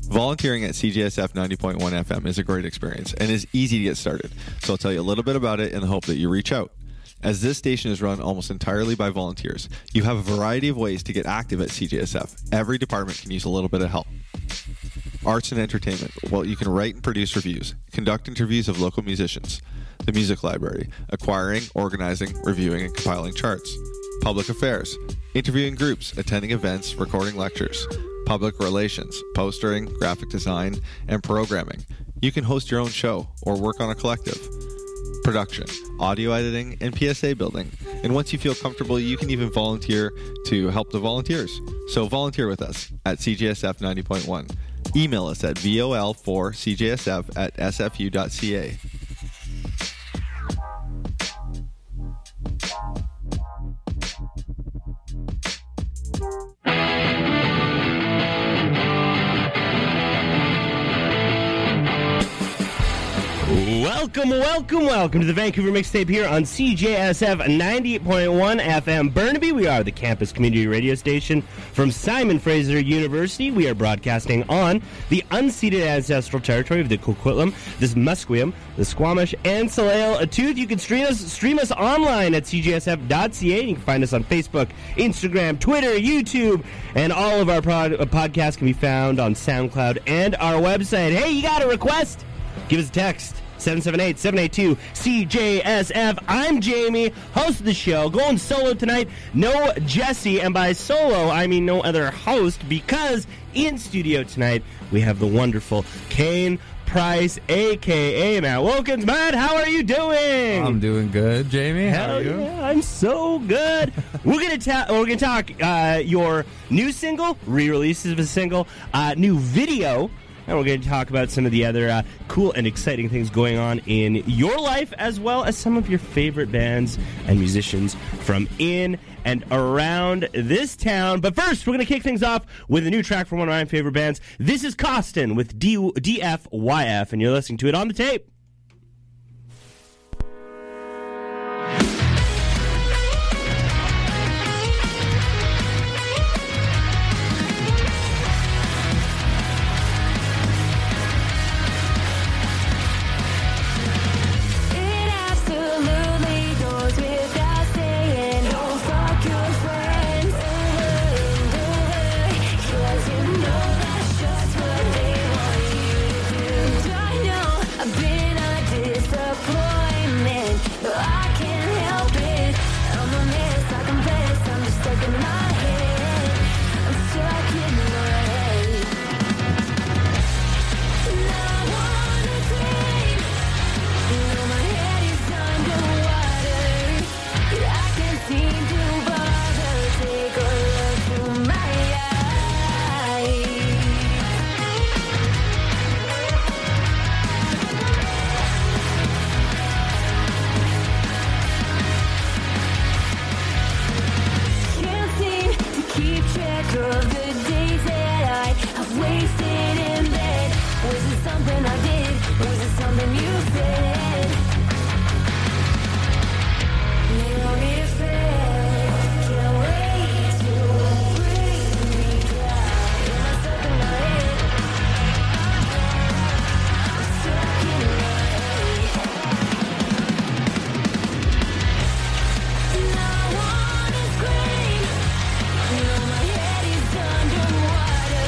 Volunteering at CJSF 90.1 FM is a great experience and is easy to get started, so I'll tell you a little bit about it in the hope that you reach out. As this station is run almost entirely by volunteers, you have a variety of ways to get active at CJSF. Every department can use a little bit of help. Arts and entertainment. Well, you can write and produce reviews, conduct interviews of local musicians, the music library, acquiring, organizing, reviewing, and compiling charts. Public affairs. Interviewing groups, attending events, recording lectures. Public relations, postering, graphic design, and programming. You can host your own show or work on a collective. Production, audio editing, and PSA building. And once you feel comfortable, you can even volunteer to help the volunteers. So volunteer with us at CJSF 90.1. Email us at vol4cjsf@sfu.ca. Welcome to the Vancouver Mixtape here on CJSF 98.1 FM Burnaby. We are the campus community radio station from Simon Fraser University. We are broadcasting on the unceded ancestral territory of the Coquitlam, the Musqueam, the Squamish, and Tsleil-Waututh. You can stream us online at cjsf.ca. You can find us on Facebook, Instagram, Twitter, YouTube, and all of our podcasts can be found on SoundCloud and our website. Hey, you got a request? Give us a text. 778-782-CJSF. I'm Jamie, host of the show. Going solo tonight, no Jesse. And by solo, I mean no other host, because in studio tonight, we have the wonderful Kane Price, a.k.a. Matt Wilkins. Matt, how are you doing? I'm doing good, Jamie. How are you? Yeah, I'm so good. We're gonna talk your new single, re-releases of a single, new video. And we're going to talk about some of the other cool and exciting things going on in your life, as well as some of your favorite bands and musicians from in and around this town. But first, we're going to kick things off with a new track from one of my favorite bands. This is Costin with DFYF, and you're listening to it on the tape.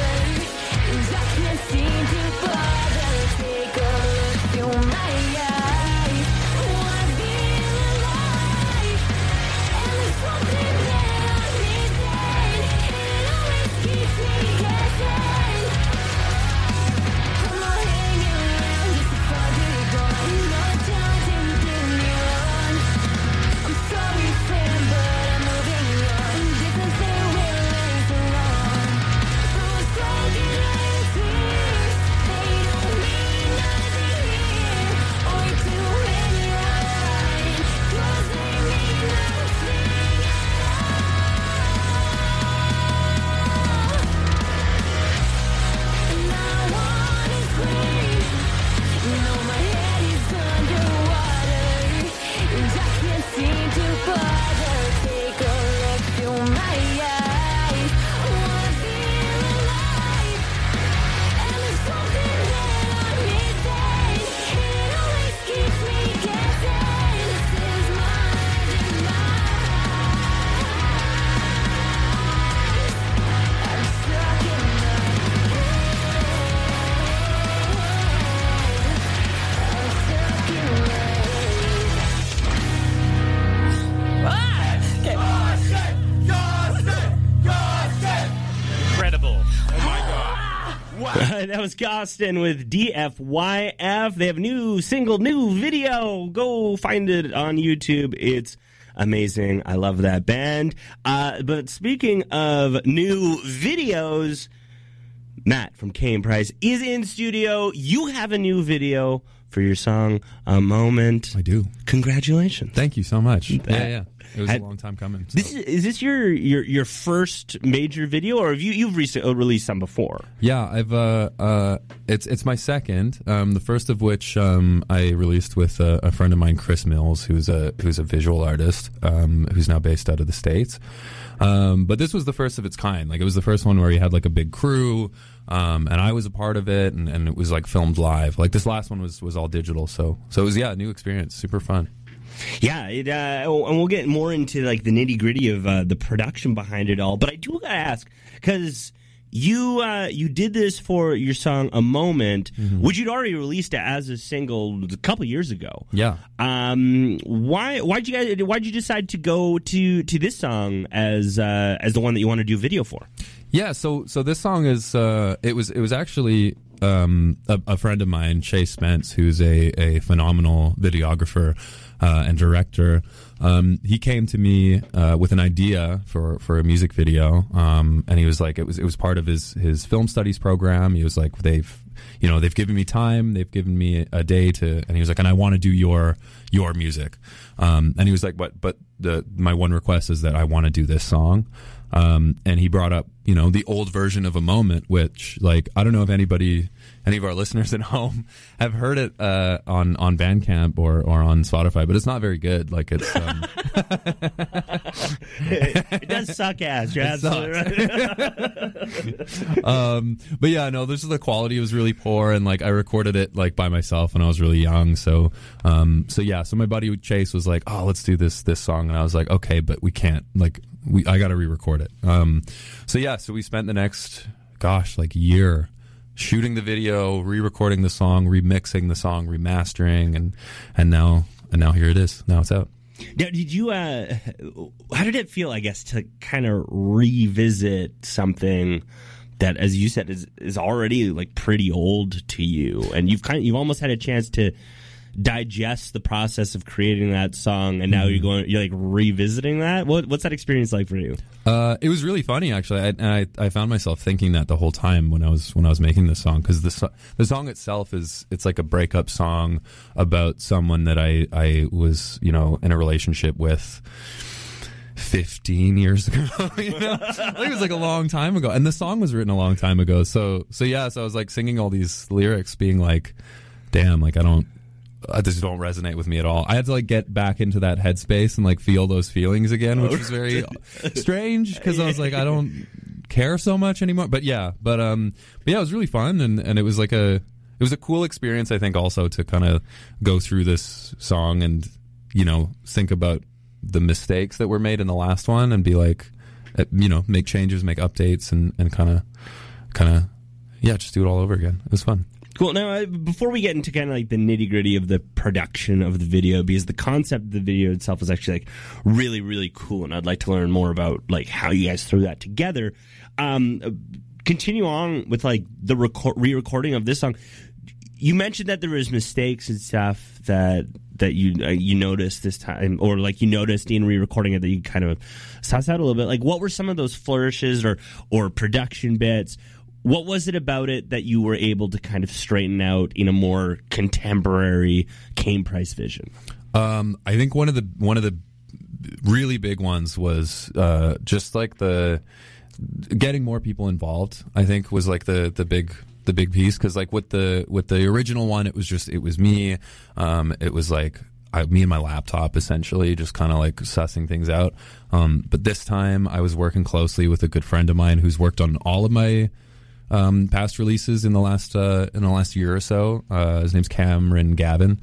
Seem to bother, take a look through my eyes. That was Costin with DFYF. They have new video. Go find it on YouTube. It's amazing. I love that band. But speaking of new videos, Matt from Kane Price is in studio. You have a new video for your song, A Moment. I do. Congratulations. Thank you so much. Yeah. It was a long time coming. So. Is this your first major video, or have you've recently released some before? Yeah, I've it's my second. The first of which I released with a friend of mine, Chris Mills, who's a visual artist, who's now based out of the States. But this was the first of its kind. Like, it was the first one where he had like a big crew, and I was a part of it, and it was like filmed live. Like, this last one was all digital, so it was a new experience, super fun. Yeah, and we'll get more into like the nitty gritty of the production behind it all. But I do gotta ask, because you did this for your song "A Moment," which you'd already released as a single a couple years ago. Yeah. Why'd you decide to go to this song as the one that you want to do video for? Yeah. So this song is it was actually. A friend of mine, Chase Spence, who's a phenomenal videographer and director, he came to me with an idea for a music video, and he was like, it was part of his film studies program. He was like, they've given me time, they've given me a day and he was like, and I want to do your music, and he was like, but my one request is that I want to do this song. And he brought up, the old version of A Moment, which, like, I don't know if any of our listeners at home have heard it on Bandcamp or on Spotify, but it's not very good. Like, it's it does suck ass. You're absolutely right. But yeah, no, the quality was really poor, and like I recorded it like by myself when I was really young. So my buddy Chase was like, "Oh, let's do this song," and I was like, "Okay, but we can't. Like, I got to re-record it." So we spent the next year shooting the video, re-recording the song, remixing the song, remastering, and now here it is. Now it's out. Now, did you? How did it feel, I guess, to kind of revisit something that, as you said, is already like pretty old to you, and you've almost had a chance to digest the process of creating that song, and now you're like revisiting that? What's that experience like for you? It was really funny, actually. I found myself thinking that the whole time when I was making this song, because the song itself it's like a breakup song about someone that I was in a relationship with 15 years ago. I think it was like a long time ago, and the song was written a long time ago. So I was like singing all these lyrics, being like, damn, like I just don't resonate with me at all. I had to like get back into that headspace and like feel those feelings again, which was very strange, because I was like, I don't care so much anymore. But yeah, it was really fun, and it was like it was a cool experience, I think, also to kind of go through this song and think about the mistakes that were made in the last one, and be like, make changes, make updates, and kind of just do it all over again. It was fun. Cool. Now, before we get into kind of like the nitty gritty of the production of the video, because the concept of the video itself is actually like really, really cool, and I'd like to learn more about like how you guys threw that together. Continue on with like the re-recording of this song. You mentioned that there was mistakes and stuff that you noticed this time, or like you noticed in re-recording it that you kind of sussed out a little bit. Like, what were some of those flourishes or production bits? What was it about it that you were able to kind of straighten out in a more contemporary Kane Price vision? I think one of the really big ones was just like the getting more people involved. I think was like the big piece, because like with the original one, it was me. It was like me and my laptop, essentially, just kind of like sussing things out. But this time, I was working closely with a good friend of mine who's worked on all of my past releases in the last year or so. His name's Cameron Gavin.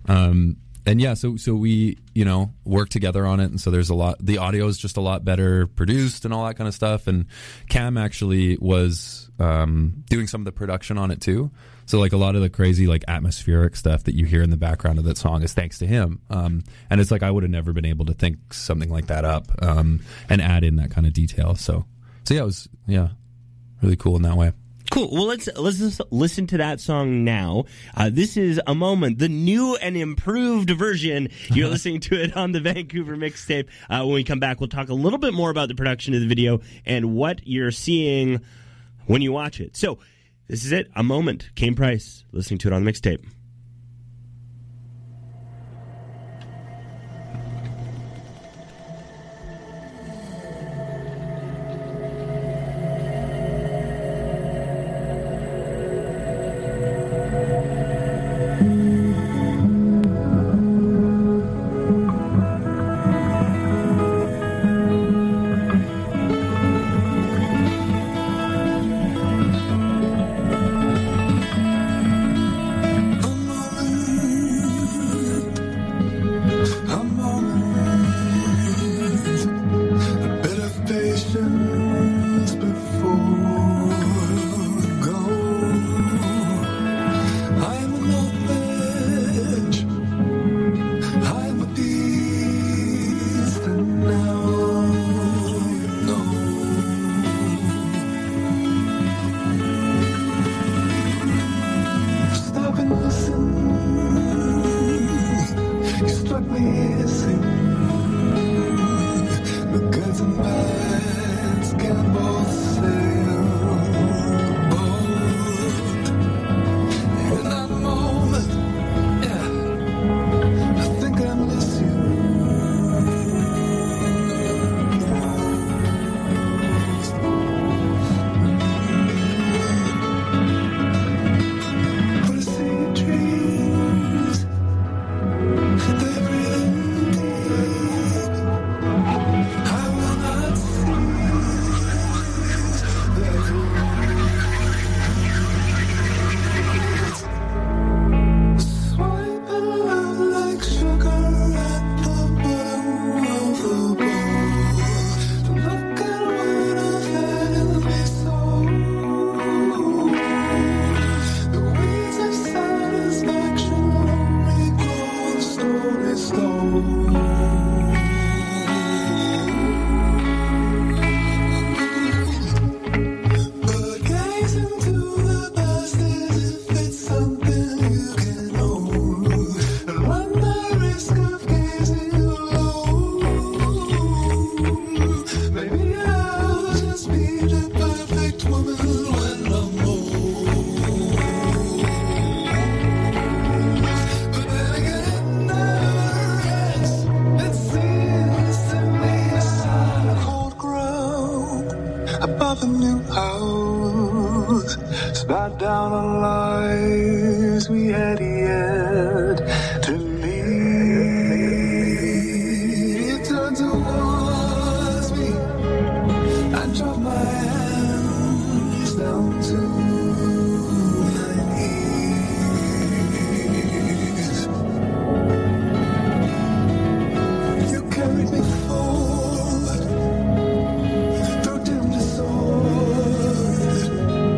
And yeah, so we, work together on it. And so the audio is just a lot better produced and all that kind of stuff. And Cam actually was doing some of the production on it too. So like a lot of the crazy like atmospheric stuff that you hear in the background of that song is thanks to him. And it's like I would have never been able to think something like that up and add in that kind of detail. So yeah, it was really cool in that way. Cool. Well, let's listen to that song now. This is A Moment, the new and improved version. You're listening to it on the Vancouver Mixtape. When we come back, we'll talk a little bit more about the production of the video and what you're seeing when you watch it. So, this is it. A Moment. Kane Price, listening to it on the Mixtape.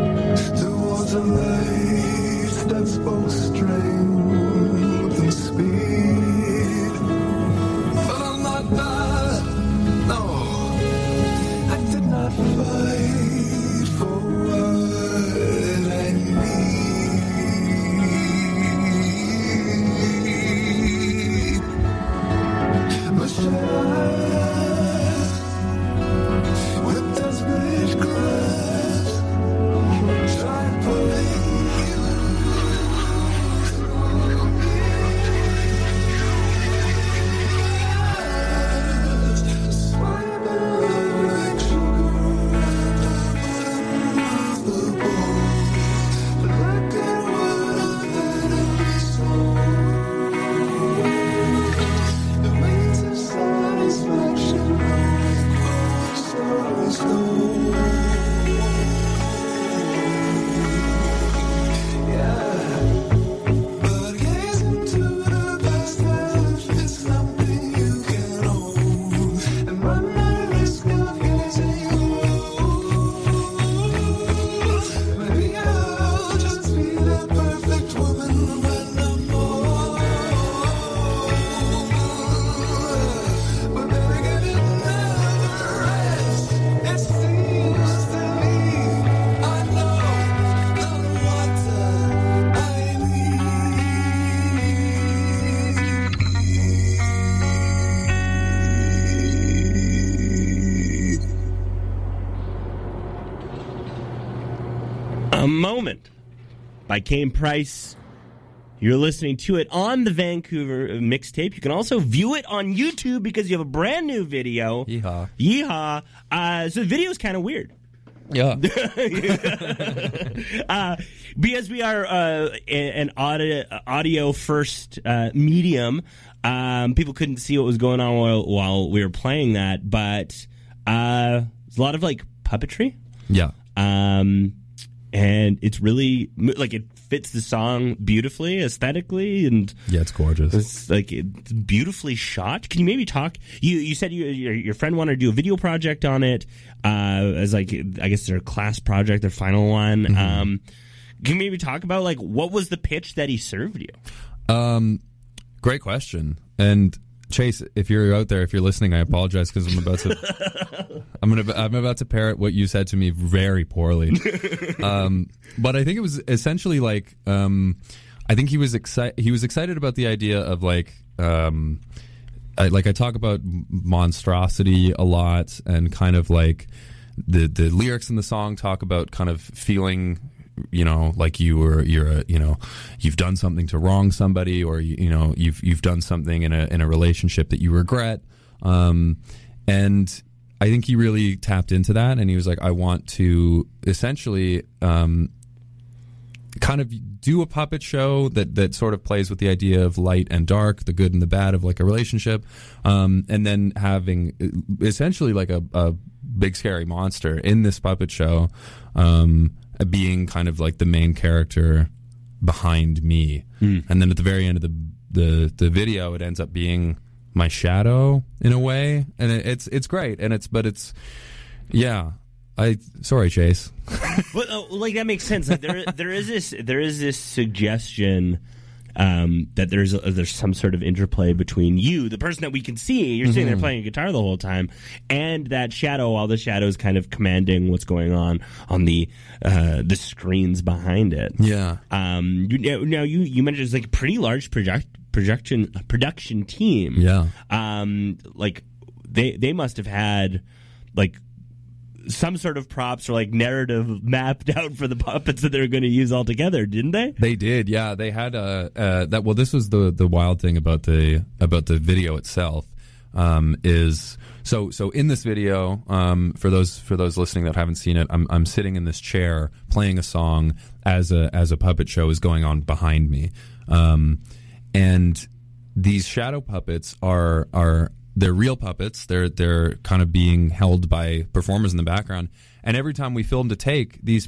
That's both strength and speed. A Moment by Kane Price. You're listening to it on the Vancouver mixtape. You can also view it on YouTube because you have a brand new video. Yeehaw. Yeehaw. So the video is kind of weird. Yeah. Because we are an audio first medium, people couldn't see what was going on while we were playing that, but there's a lot of like puppetry. Yeah. And it's really like it fits the song beautifully, aesthetically, and Yeah, it's gorgeous. it's like it's beautifully shot. Can you maybe talk? You said your friend wanted to do a video project on it as like I guess their class project, their final one. Can you maybe talk about like what was the pitch that he served you? Great question. And Chase, if you're out there, if you're listening, I apologize because I'm about to parrot what you said to me very poorly. But I think it was essentially like I think he was excited about the idea of like I talk about monstrosity a lot, and kind of like the lyrics in the song talk about kind of feeling, you know, like you've done something to wrong somebody, or you've done something in a relationship that you regret, and I think he really tapped into that, and he was like, I want to essentially kind of do a puppet show that sort of plays with the idea of light and dark, the good and the bad of like a relationship, and then having essentially like a big scary monster in this puppet show, being kind of like the main character behind me. And then at the very end of the video, it ends up being my shadow in a way, and it's great, and it's sorry, Chase. But like that makes sense. Like there is this suggestion that there's some sort of interplay between you, the person that we can see, you're sitting there playing a guitar the whole time, and that shadow, while the shadow is kind of commanding what's going on the screens behind it. Yeah. Now you mentioned it's like a pretty large production team. Yeah. Like they must have had like some sort of props or like narrative mapped out for the puppets that they're going to use all together, didn't they? They did, yeah. They had that. Well, this was the wild thing about the video itself. Is so in this video, for those listening that haven't seen it, I'm sitting in this chair playing a song as a puppet show is going on behind me, and these shadow puppets are. They're real puppets. They're kind of being held by performers in the background. And every time we filmed a take, the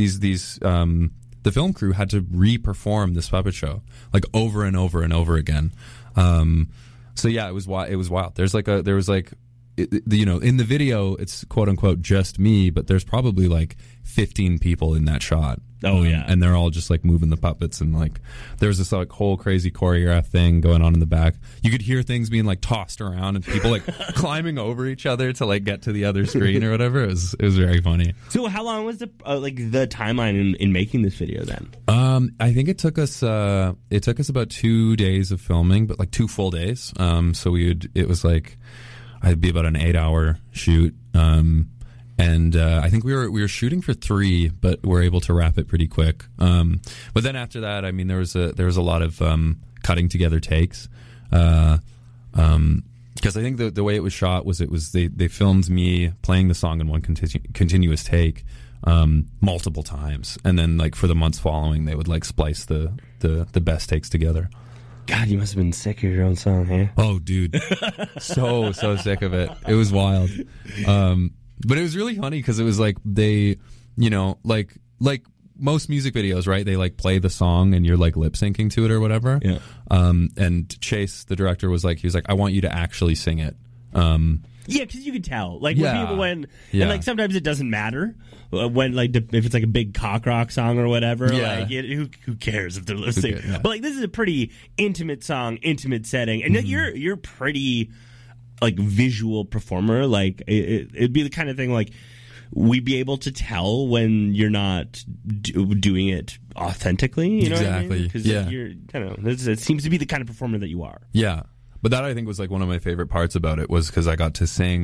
film crew had to re-perform this puppet show like over and over and over again. So yeah, it was wild. There was in the video, it's quote unquote just me, but there's probably like 15 people in that shot. Oh yeah, and they're all just like moving the puppets, and like there's this like whole crazy choreographed thing going on in the back. You could hear things being like tossed around and people like climbing over each other to like get to the other screen or whatever. It was very funny. So how long was the timeline in making this video then? I think it took us about 2 days of filming, but like 2 full days. So it was like I'd be about an 8-hour shoot. And I think we were shooting for 3, but we're able to wrap it pretty quick. But then after that, I mean, there was a lot of cutting together takes, because I think the way it was shot was they filmed me playing the song in one continuous take multiple times, and then like for the months following, they would like splice the best takes together. God, you must have been sick of your own song, huh? Oh, dude, so sick of it. It was wild. But it was really funny because it was like they, like most music videos, right? They like play the song and you're like lip syncing to it or whatever. Yeah. And Chase, the director, he was like, I want you to actually sing it. Yeah, because you could tell, like when and like sometimes it doesn't matter when like if it's like a big cock rock song or whatever. Yeah. Like who cares if they're listening? Yeah. But like this is a pretty intimate song, intimate setting, and you're pretty like visual performer. Like it'd be the kind of thing like we'd be able to tell when you're not doing it authentically. You know exactly. what I mean? Because you're, it seems to be the kind of performer that you are. Yeah. But that I think was like one of my favorite parts about it was because I got to sing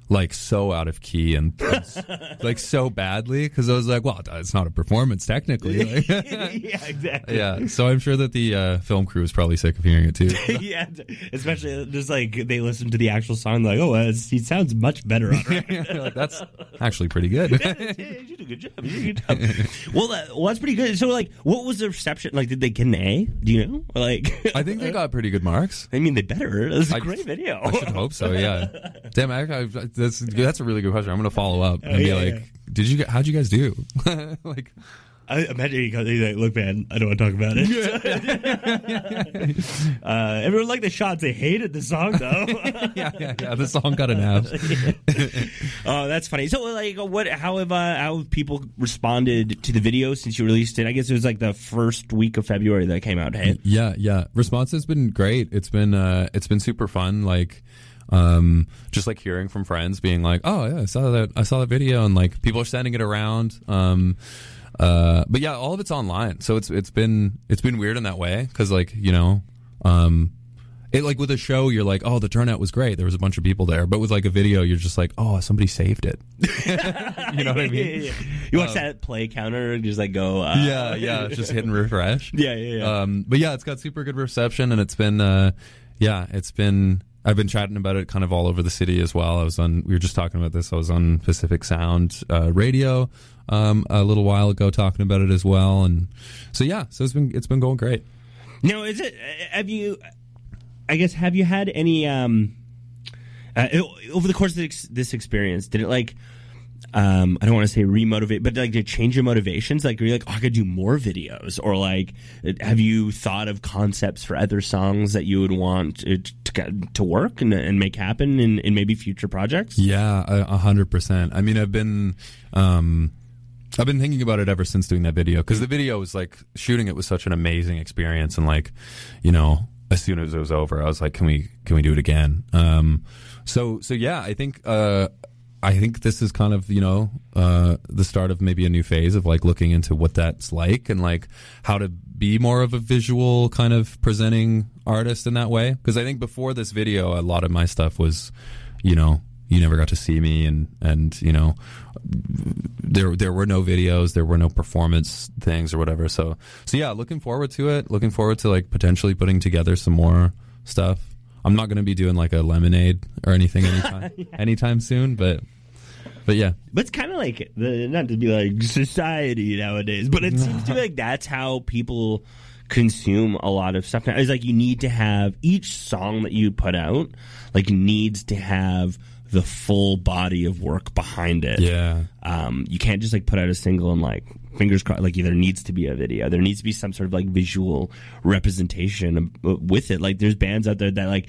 like so out of key and like so badly, because I was like, well, it's not a performance technically. Like, yeah, exactly. yeah, so I'm sure that the film crew was probably sick of hearing it too. Yeah, especially just like they listen to the actual song, like, oh, he sounds much better on it. Like, that's actually pretty good. You did a good job. You did a good job. Well, that's pretty good. So, like, what was the reception? Like, did they get an A? Do you know? Like, I think they got pretty good marks. I mean, they better. That's a great video. I should hope so. Yeah. Damn, that's a really good question. I'm going to follow up and be like, how'd you guys do? Like, I imagine he's like, look, man, I don't want to talk about it. Everyone liked the shots. They hated the song, though. yeah. The song got an F. Oh, that's funny. So, like, how have people responded to the video since you released it? I guess it was like the first week of February that it came out. Hey? Yeah. Response has been great. It's been super fun. Like, just like hearing from friends being like, oh yeah, I saw that video, and like people are sending it around. But yeah, all of it's online, so it's been weird in that way, because like, you know, it, like with a show you're like, oh, the turnout was great, there was a bunch of people there, but with like a video you're just like, oh, somebody saved it. You know what I mean? Yeah. You watch that play counter and just like go yeah just hitting refresh. Yeah. But yeah, it's got super good reception, and it's been I've been chatting about it kind of all over the city as well. We were just talking about this. I was on Pacific Sound radio a little while ago talking about it as well, and so it's been going great. Now, have you had any over the course of this experience, did it like I don't want to say remotivate, but like to change your motivations? Like, are you like, oh, I could do more videos? Or like, have you thought of concepts for other songs that you would want to work and make happen in maybe future projects? Yeah, 100%. I mean, I've been thinking about it ever since doing that video, because the video was like, shooting it was such an amazing experience, and like, you know, as soon as it was over, I was like, can we do it again? So yeah, I think this is kind of, you know, the start of maybe a new phase of like looking into what that's like, and like how to be more of a visual kind of presenting artist in that way. Because I think before this video, a lot of my stuff was, you know, you never got to see me, and you know, there were no videos, there were no performance things or whatever. So yeah, looking forward to it. Looking forward to like potentially putting together some more stuff. I'm not going to be doing like a Lemonade or anything anytime soon, but yeah. But it's kind of like, not to be like society nowadays, but it seems to be like that's how people consume a lot of stuff now. It's like you need to have each song that you put out, like, needs to have the full body of work behind it. Yeah. You can't just like put out a single and like, fingers crossed, like there needs to be a video. There needs to be some sort of like visual representation with it. Like there's bands out there that like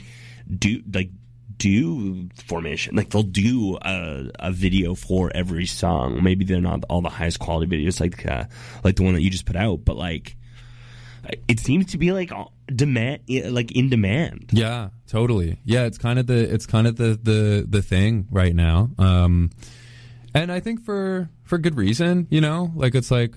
do Formation, like they'll do a video for every song. Maybe they're not all the highest quality videos like the one that you just put out, but like it seems to be like in demand. Yeah, totally. Yeah, it's kind of the thing right now. And I think for good reason, you know, like it's like,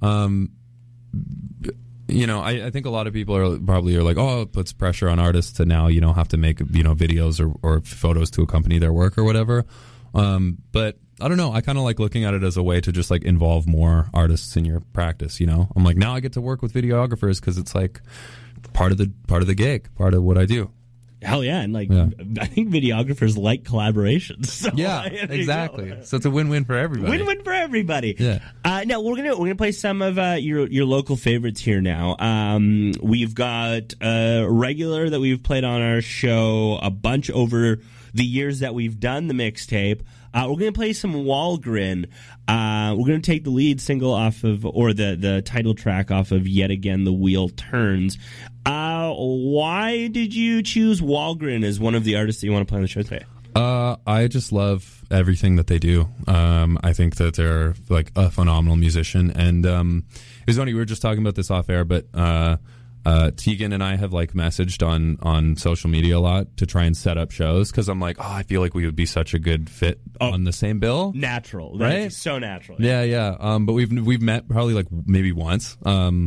you know, I think a lot of people are like, oh, it puts pressure on artists to now, you know, have to make, you know, videos or photos to accompany their work or whatever. But I don't know. I kind of like looking at it as a way to just like involve more artists in your practice. You know, I'm like, now I get to work with videographers because it's like part of the gig, part of what I do. Hell yeah, and like I think videographers like collaborations. So yeah, exactly. So it's a win-win for everybody. Win-win for everybody. Yeah. Now we're gonna play some of your local favorites here. Now we've got a regular that we've played on our show a bunch over the years that we've done the mixtape. We're going to play some Walgren. We're going to take the lead single off of, or the title track off of Yet Again the Wheel Turns. Why did you choose Walgren as one of the artists that you want to play on the show today? I just love everything that they do. I think that they're like a phenomenal musician. And it was funny, we were just talking about this off air, but Tegan and I have like messaged on social media a lot to try and set up shows because I'm like, I feel like we would be such a good fit on the same bill. Natural, right? So natural. Yeah. But we've met probably like maybe once.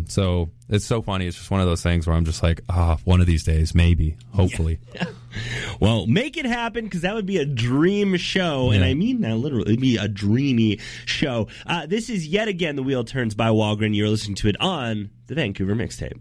So it's so funny. It's just one of those things where I'm just like, one of these days, maybe, hopefully. Yeah. Well, make it happen because that would be a dream show, and I mean that literally. It'd be a dreamy show. This is yet again The Wheel Turns by Walgren. You're listening to it on the Vancouver Mixtape.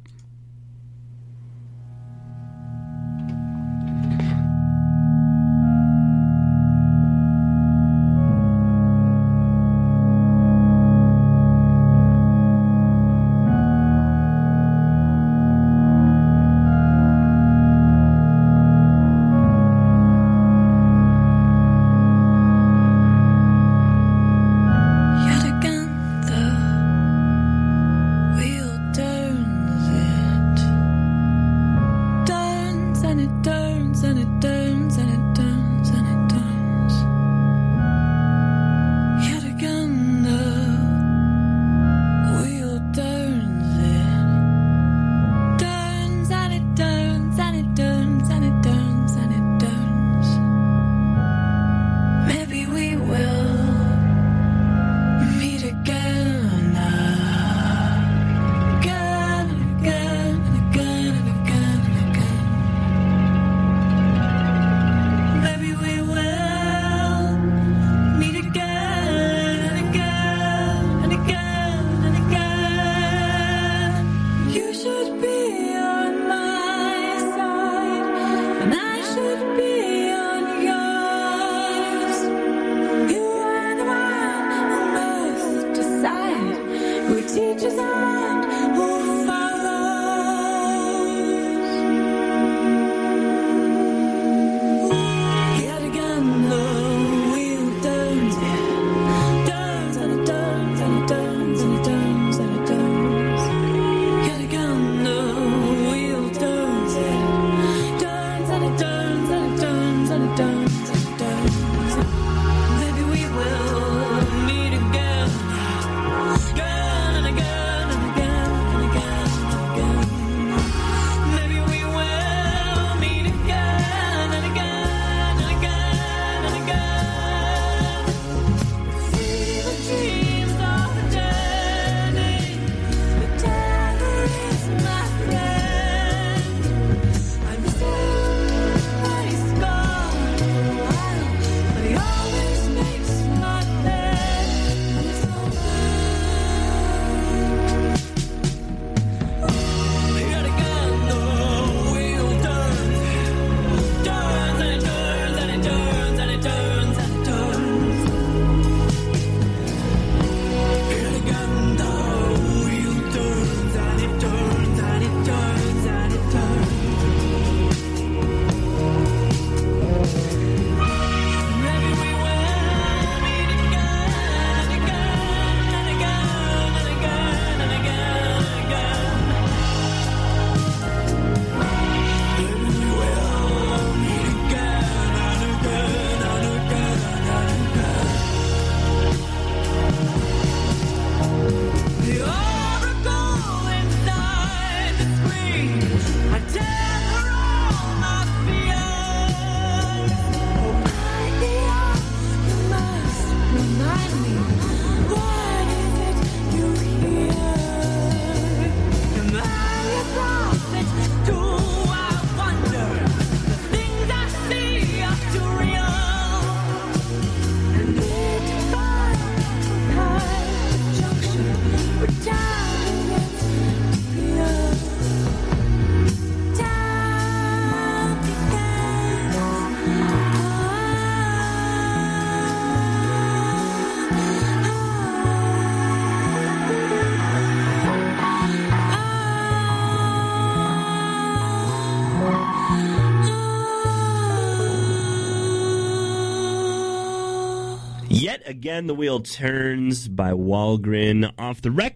Yet again, The Wheel Turns by Walgren off the record.